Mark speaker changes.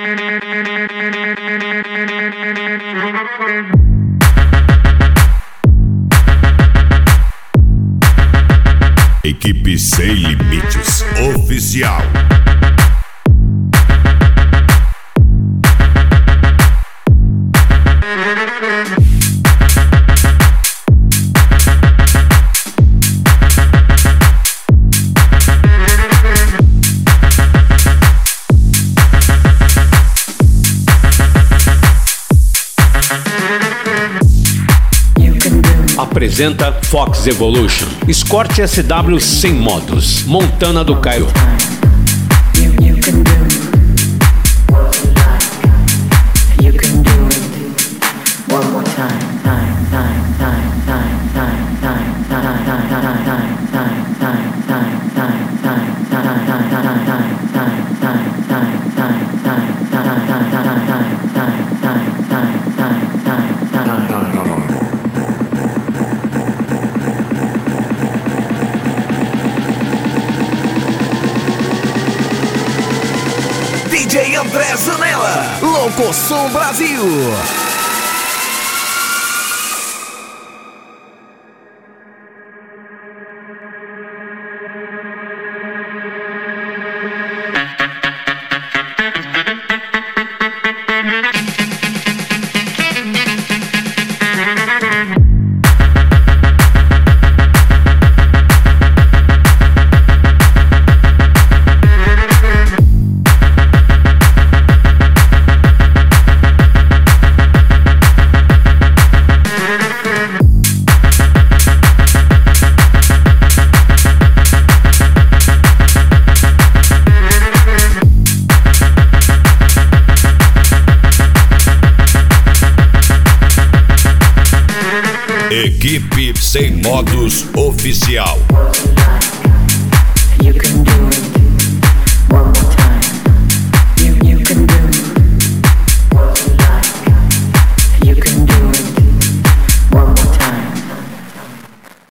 Speaker 1: Equipe Sem Limites Oficial.
Speaker 2: Apresenta Fox Evolution, Escort SW sem modos, Montana do Cairo.
Speaker 3: DJ André Zanella, Louco Som Brasil.
Speaker 1: Equipe Sem Modos Oficial.